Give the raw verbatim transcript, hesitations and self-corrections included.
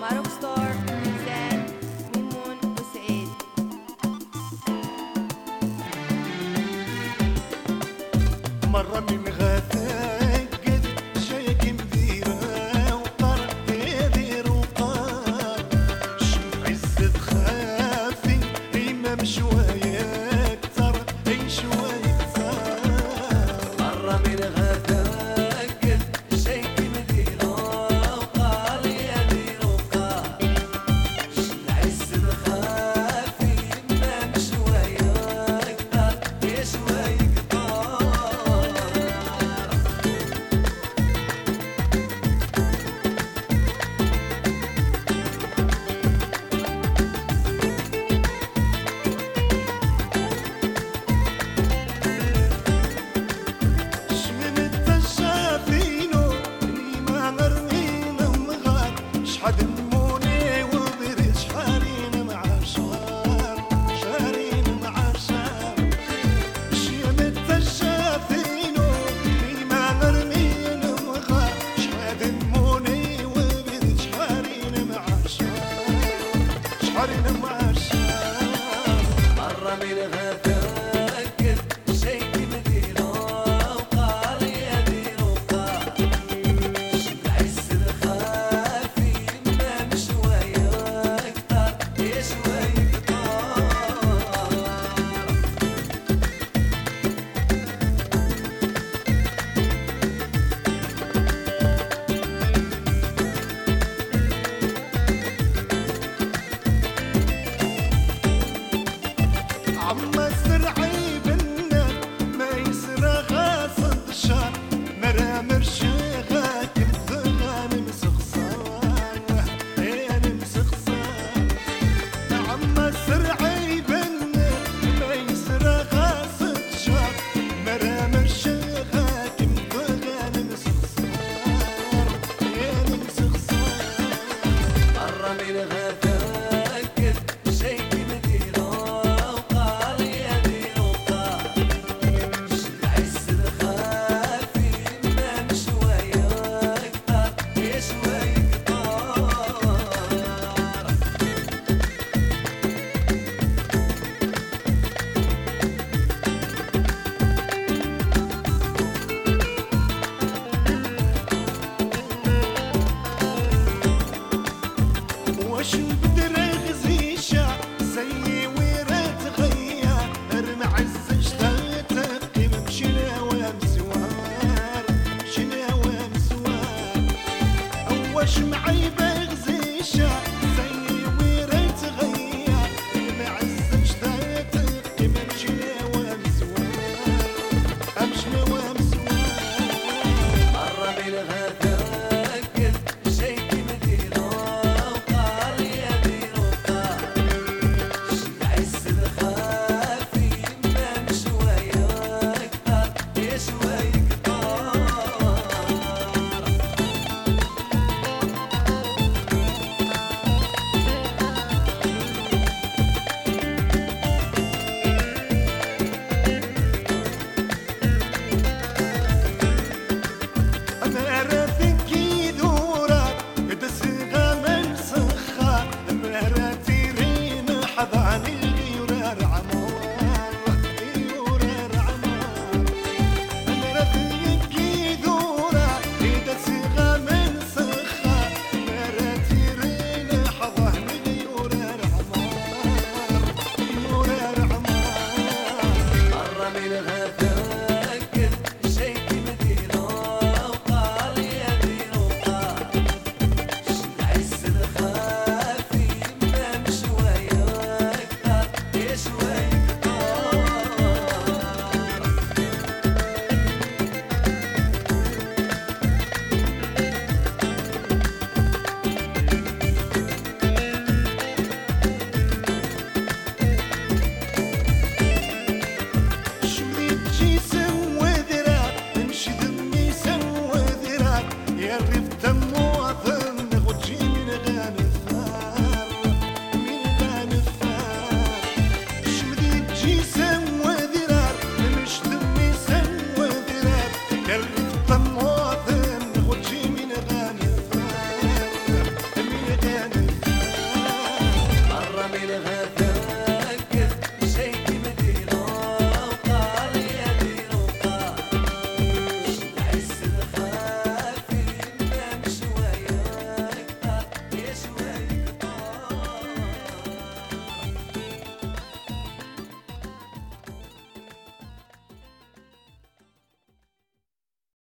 فاروق ستار زاد ميمون وسعيد. مرة من غثاك قد جايك مديرة وقر يدير وقار شم عزة خافي إمام شوية كتر أي شوية كتر. مرة من غثاك قد جايك مديرة وقار يدير وقار شم عزة خافي إمام شوية كتر أي شوية كتر. شحال نموني وبرد شحالين مع شهر شهرين مع شهر شمت الشافينو ما غرمين مغار شحال نموني وبرد شحالين مع شهر شحالين مع شهر. مرة من غثاك